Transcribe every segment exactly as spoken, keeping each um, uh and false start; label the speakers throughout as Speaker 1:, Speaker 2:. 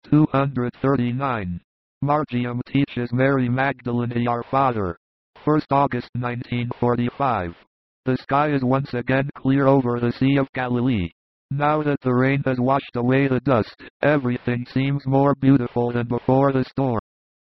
Speaker 1: two hundred thirty-nine. Marcium teaches Mary Magdalene our Father. first August nineteen forty-five. The sky is once again clear over the Sea of Galilee. Now that the rain has washed away the dust, everything seems more beautiful than before the storm.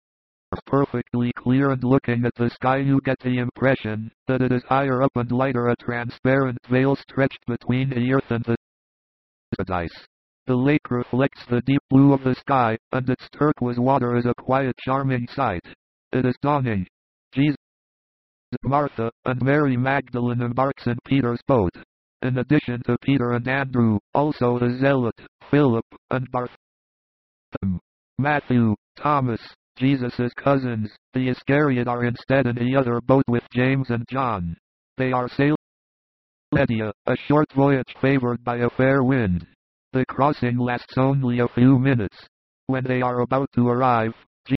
Speaker 1: Perfectly clear, and looking at the sky you get the impression that it is higher up and lighter, a transparent veil stretched between the earth and the paradise. The lake reflects the deep blue of the sky, and its turquoise water is a quiet, charming sight. It is dawning. Jesus, Martha, and Mary Magdalene embarks in Peter's boat. In addition to Peter and Andrew, also the Zealot, Philip, and Bartholomew, Matthew, Thomas, Jesus' cousins, the Iscariot, are instead in the other boat with James and John. They are sailing Lydia, a short voyage favored by a fair wind. The crossing lasts only a few minutes. When they are about to arrive,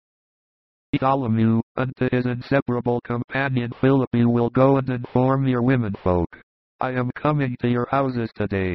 Speaker 1: Bartholomew, and to his inseparable companion Philip, "You will go and inform your womenfolk. I am coming to your houses today."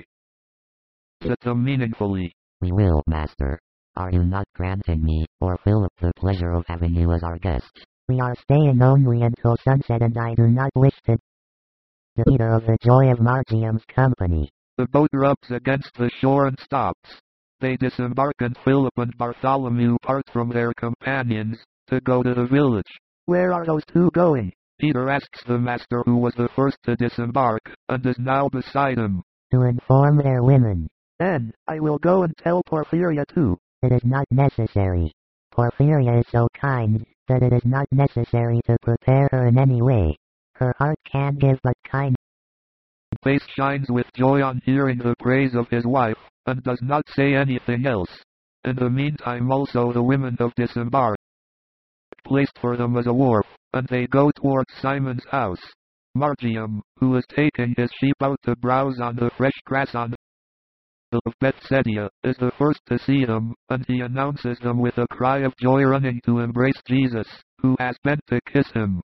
Speaker 1: Said them meaningfully.
Speaker 2: "We will, Master. Are you not granting me, or Philip, the pleasure of having you as our guest?"
Speaker 3: "We are staying only until sunset, and I do not wish to deprive of the joy of Marcium's company."
Speaker 1: The boat rubs against the shore and stops. They disembark, and Philip and Bartholomew part from their companions to go to the village.
Speaker 4: "Where are those two going?"
Speaker 1: Peter asks the Master, who was the first to disembark, and is now beside him.
Speaker 3: "To inform their women."
Speaker 4: "Then, I will go and tell Porphyria too."
Speaker 3: "It is not necessary. Porphyria is so kind, that it is not necessary to prepare her in any way. Her heart can give but kind."
Speaker 1: Face shines with joy on hearing the praise of his wife, and does not say anything else. In the meantime also the women have disembarked. Placed for them as a wharf, and they go towards Simon's house. Marcium, who is taking his sheep out to browse on the fresh grass on the hill of Bethsaida, is the first to see them, and he announces them with a cry of joy, running to embrace Jesus, who has bent to kiss him.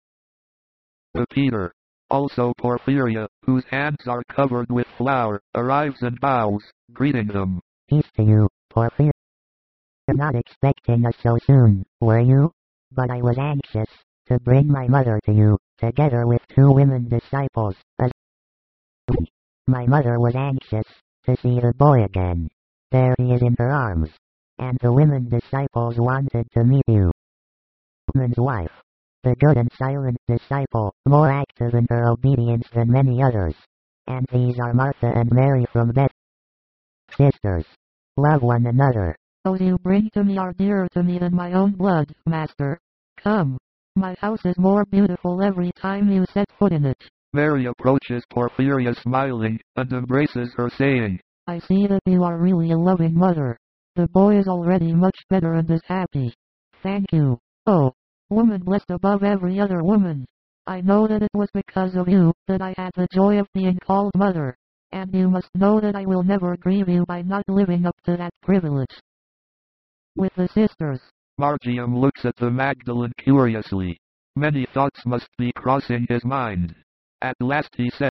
Speaker 1: To Peter. Also Porphyria, whose hands are covered with flour, arrives and bows, greeting them.
Speaker 3: "Peace to you, Porphyria. Not expecting us so soon, were you? But I was anxious to bring my mother to you, together with two women disciples, as my mother was anxious to see the boy again. There he is in her arms. And the women disciples wanted to meet you." Woman's wife. The good and silent disciple, more active in her obedience than many others. And these are Martha and Mary from Beth. Sisters, love one another.
Speaker 5: "Those you bring to me are dearer to me than my own blood, Master. Come. My house is more beautiful every time you set foot in it."
Speaker 1: Mary approaches Porphyria smiling, and embraces her, saying,
Speaker 5: "I see that you are really a loving mother. The boy is already much better and is happy. Thank you. Oh, woman blessed above every other woman. I know that it was because of you that I had the joy of being called mother. And you must know that I will never grieve you by not living up to that privilege." With the sisters.
Speaker 1: Marcium looks at the Magdalene curiously. Many thoughts must be crossing his mind. At last he said,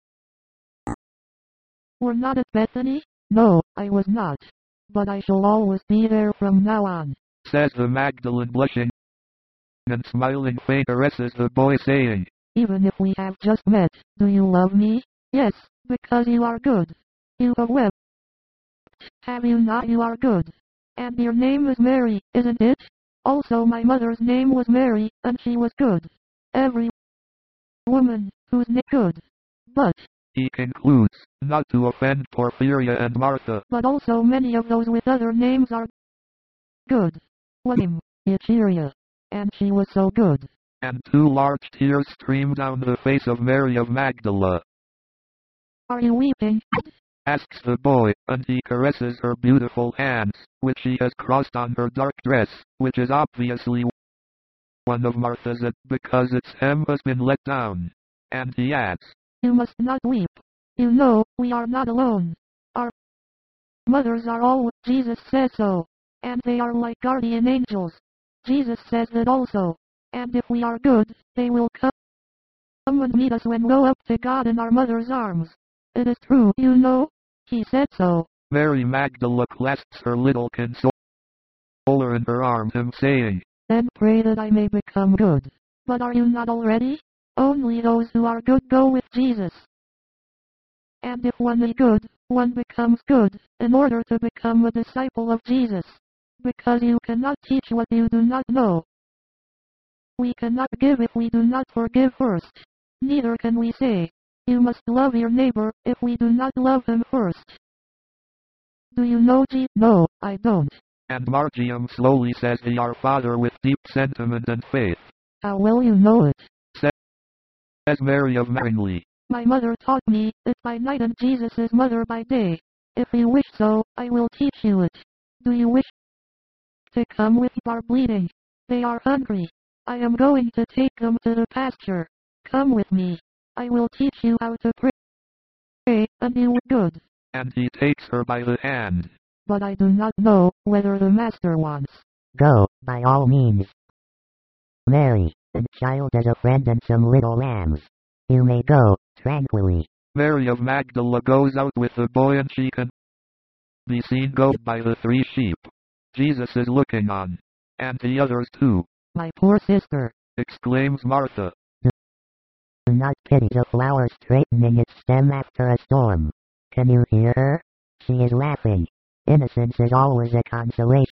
Speaker 5: "We're not at Bethany?" "No, I was not. But I shall always be there from now on,"
Speaker 1: says the Magdalene, blushing and smiling. Faint caresses the boy, saying,
Speaker 5: "Even if we have just met, do you love me?" "Yes, because you are good. You have wept. Have you not? You are good. And your name is Mary, isn't it? Also my mother's name was Mary, and she was good. Every woman who's name good. But,"
Speaker 1: he concludes, not to offend Porphyria and Martha,
Speaker 5: "but also many of those with other names are good. One name, Echeria. And she was so good."
Speaker 1: And two large tears stream down the face of Mary of Magdala.
Speaker 5: "Are you weeping?"
Speaker 1: asks the boy, and he caresses her beautiful hands, which she has crossed on her dark dress, which is obviously one of Martha's, because its hem has been let down. And he adds,
Speaker 5: "You must not weep. You know, we are not alone. Our mothers are all, Jesus says so. And they are like guardian angels. Jesus says that also. And if we are good, they will come and meet us when we go up to God in our mother's arms. It is true, you know. He said so."
Speaker 1: Mary Magdala clasps her little consoling her in her arms him saying,
Speaker 5: Then pray that I may become good. But are you not already? Only those who are good go with Jesus. And if one is good, one becomes good, in order to become a disciple of Jesus. Because you cannot teach what you do not know. We cannot give if we do not forgive first. Neither can we say, you must love your neighbor, if we do not love him first. Do you know G? No, I don't.
Speaker 1: And Margium slowly says the Our Father with deep sentiment and faith.
Speaker 5: How well you know it.
Speaker 1: Says Mary of Manly.
Speaker 5: My mother taught me it by night and Jesus' mother by day. If you wish so, I will teach you it. Do you wish to come with our bleeding? They are hungry. I am going to take them to the pasture. Come with me. I will teach you how to pray, and you will be good.
Speaker 1: And he takes her by the hand.
Speaker 5: But I do not know whether the master wants.
Speaker 3: Go, by all means. Mary, and child as a friend and some little lambs. You may go, tranquilly.
Speaker 1: Mary of Magdala goes out with the boy and she can be seen go by the three sheep. Jesus is looking on. And the others too.
Speaker 5: My poor sister,
Speaker 1: exclaims Martha.
Speaker 3: Do not pity the flower straightening its stem after a storm. Can you hear her? She is laughing. Innocence is always a consolation.